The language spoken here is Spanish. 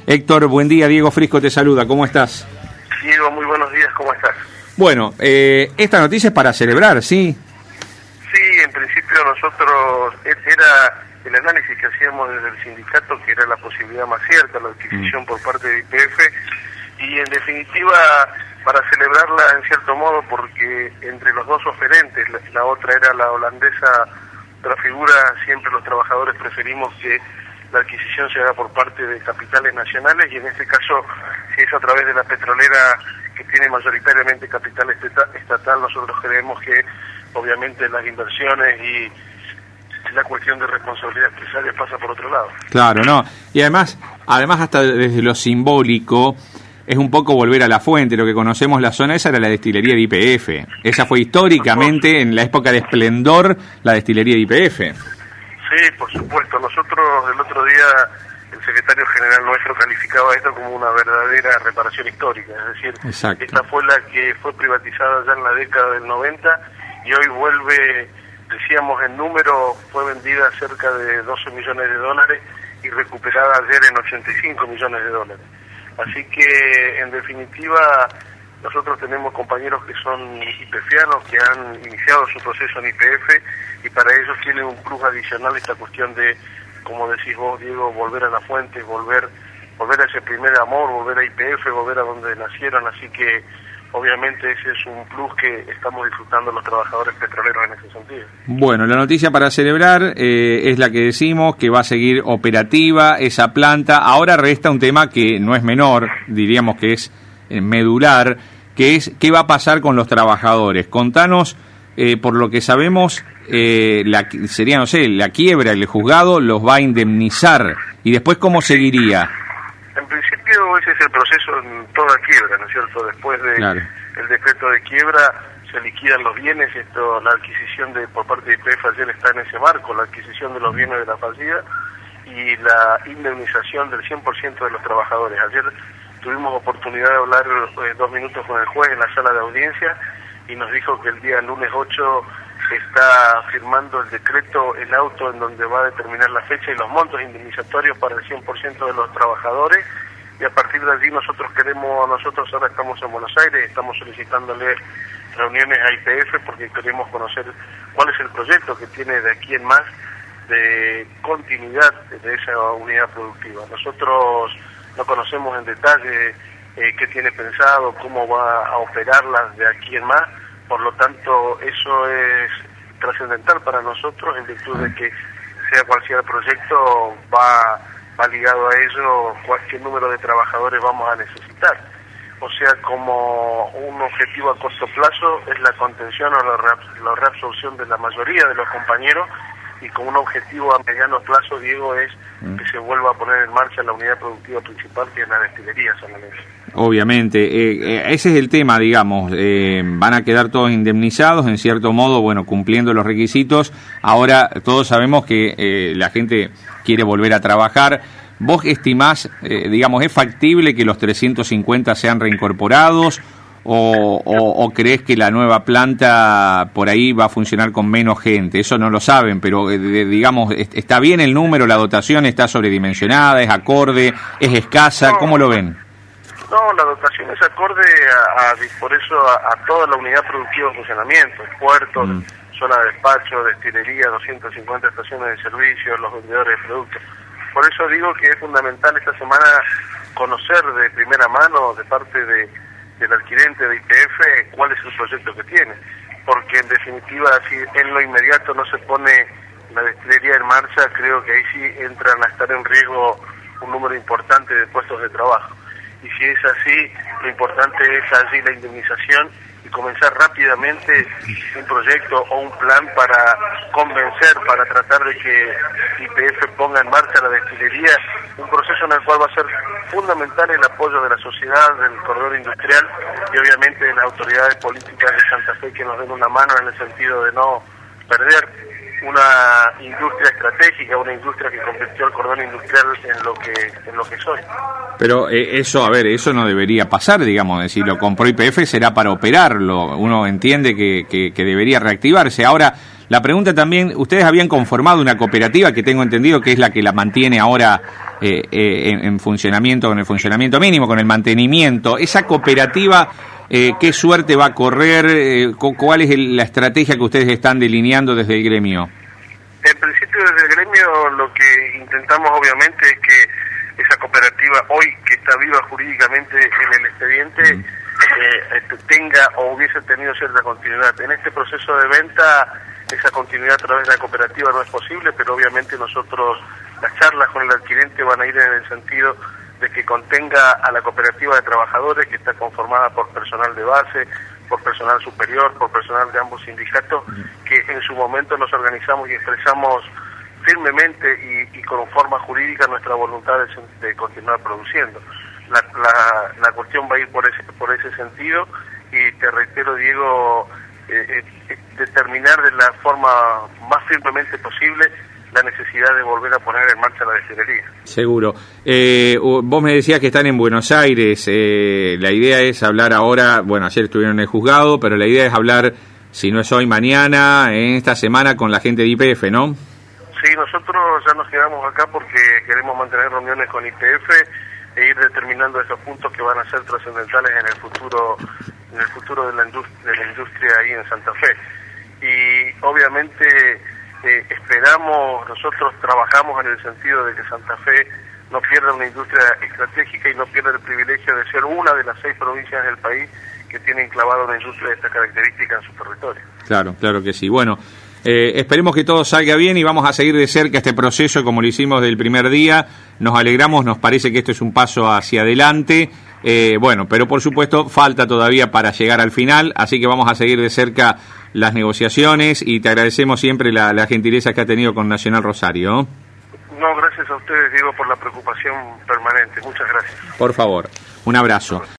Héctor, buen día. Diego Frisco te saluda. ¿Cómo estás? Diego, muy buenos días. ¿Cómo estás? Bueno, esta noticia es para celebrar, ¿sí? Sí, en principio nosotros, era el análisis que hacíamos desde el sindicato, que era la posibilidad más cierta, la adquisición por parte de YPF, y en definitiva para celebrarla en cierto modo, porque entre los dos oferentes, la otra era la holandesa Trafigura, siempre los trabajadores preferimos que la adquisición se haga por parte de capitales nacionales, y en este caso, si es a través de la petrolera que tiene mayoritariamente capital estatal, nosotros creemos que obviamente las inversiones y la cuestión de responsabilidad empresaria pasa por otro lado. Claro, no. Y además hasta desde lo simbólico, es un poco volver a la fuente. Lo que conocemos la zona esa era la destilería de YPF. Esa fue históricamente, en la época de esplendor, la destilería de YPF. Sí, por supuesto. Nosotros el otro día, el secretario general nuestro calificaba esto como una verdadera reparación histórica. Es decir, exacto, esta fue la que fue privatizada ya en la década del 90 y hoy vuelve, decíamos en número, fue vendida cerca de 12 millones de dólares y recuperada ayer en 85 millones de dólares. Así que, en definitiva, nosotros tenemos compañeros que son YPFianos, que han iniciado su proceso en YPF, y para ellos tiene un plus adicional esta cuestión de, como decís vos, Diego, volver a la fuente, volver a ese primer amor, volver a YPF, volver a donde nacieron. Así que, obviamente, ese es un plus que estamos disfrutando los trabajadores petroleros en ese sentido. Bueno, la noticia para celebrar es la que decimos, que va a seguir operativa esa planta. Ahora resta un tema que no es menor, diríamos que es medular, que es qué va a pasar con los trabajadores. Contanos, por lo que sabemos, sería, no sé, la quiebra, el juzgado los va a indemnizar, y después ¿cómo seguiría? En principio ese es el proceso en toda quiebra, ¿no es cierto? Después de el decreto de quiebra se liquidan los bienes. La adquisición por parte de YPF ayer está en ese marco, la adquisición de los bienes de la fallida y la indemnización del 100% de los trabajadores. Ayer tuvimos oportunidad de hablar 2 minutos con el juez en la sala de audiencia y nos dijo que el día lunes 8 se está firmando el decreto, el auto en donde va a determinar la fecha y los montos indemnizatorios para el 100% de los trabajadores, y a partir de allí nosotros ahora estamos en Buenos Aires, estamos solicitándole reuniones a YPF porque queremos conocer cuál es el proyecto que tiene de aquí en más de continuidad de esa unidad productiva. Nosotros no conocemos en detalle qué tiene pensado, cómo va a operarlas de aquí en más. Por lo tanto, eso es trascendental para nosotros, en virtud de que, sea cual sea el proyecto, va ligado a ello cualquier número de trabajadores vamos a necesitar. O sea, como un objetivo a corto plazo es la contención o la reabsorción de la mayoría de los compañeros, y como un objetivo a mediano plazo, Diego, es que se vuelva a poner en marcha la unidad productiva principal, que es la destilería sananense. Obviamente, ese es el tema, digamos, van a quedar todos indemnizados, en cierto modo, bueno, cumpliendo los requisitos. Ahora todos sabemos que la gente quiere volver a trabajar. ¿Vos estimás, digamos, es factible que los 350 sean reincorporados? ¿O crees que la nueva planta por ahí va a funcionar con menos gente? Eso no lo saben, pero digamos, ¿está bien el número, la dotación está sobredimensionada, es acorde, es escasa? ¿Cómo lo ven? No, la dotación es acorde por eso a toda la unidad productiva en funcionamiento, puertos, zona de despacho, destilería, 250 estaciones de servicio, los vendedores de productos. Por eso digo que es fundamental esta semana conocer de primera mano, de parte del adquirente de YPF, cuál es el proyecto que tiene, porque en definitiva, si en lo inmediato no se pone la destilería en marcha, creo que ahí sí entran a estar en riesgo un número importante de puestos de trabajo, y si es así, lo importante es allí la indemnización y comenzar rápidamente un proyecto o un plan para convencer, para tratar de que YPF ponga en marcha la destilería, un proceso en el cual va a ser fundamental el apoyo de la sociedad, del corredor industrial y obviamente de las autoridades políticas de Santa Fe, que nos den una mano en el sentido de no perder una industria estratégica, una industria que convirtió el cordón industrial en lo que soy. Pero eso no debería pasar, digamos. Si lo compró YPF será para operarlo. Uno entiende que debería reactivarse. Ahora, La pregunta también, ustedes habían conformado una cooperativa que tengo entendido que es la que la mantiene ahora en funcionamiento, con el funcionamiento mínimo, con el mantenimiento. Esa cooperativa, ¿qué suerte va a correr? ¿Cuál es la estrategia que ustedes están delineando desde el gremio? En principio, desde el gremio lo que intentamos obviamente es que esa cooperativa, hoy que está viva jurídicamente en el expediente, tenga o hubiese tenido cierta continuidad. En este proceso de venta, esa continuidad a través de la cooperativa no es posible, pero obviamente nosotros, las charlas con el adquirente van a ir en el sentido de que contenga a la cooperativa de trabajadores, que está conformada por personal de base, por personal superior, por personal de ambos sindicatos, que en su momento nos organizamos y expresamos firmemente y con forma jurídica nuestra voluntad de continuar produciendo. La cuestión va a ir por ese sentido, y te reitero, Diego, determinar de la forma más firmemente posible la necesidad de volver a poner en marcha la destilería. Seguro. Vos me decías que están en Buenos Aires. La idea es hablar ahora, bueno, ayer estuvieron en el juzgado, pero la idea es hablar, si no es hoy, mañana, en esta semana, con la gente de YPF, ¿no? Sí, nosotros ya nos quedamos acá porque queremos mantener reuniones con YPF e ir determinando esos puntos que van a ser trascendentales en el futuro de la industria ahí en Santa Fe. Y obviamente nosotros trabajamos en el sentido de que Santa Fe no pierda una industria estratégica y no pierda el privilegio de ser una de las 6 provincias del país que tiene enclavada una industria de esta característica en su territorio. Claro, claro que sí. Bueno, esperemos que todo salga bien y vamos a seguir de cerca este proceso como lo hicimos del primer día. Nos alegramos, nos parece que esto es un paso hacia adelante. Bueno, pero por supuesto falta todavía para llegar al final, así que vamos a seguir de cerca las negociaciones y te agradecemos siempre la gentileza que ha tenido con Nacional Rosario. No, gracias a ustedes, Diego, por la preocupación permanente. Muchas gracias. Por favor, un abrazo.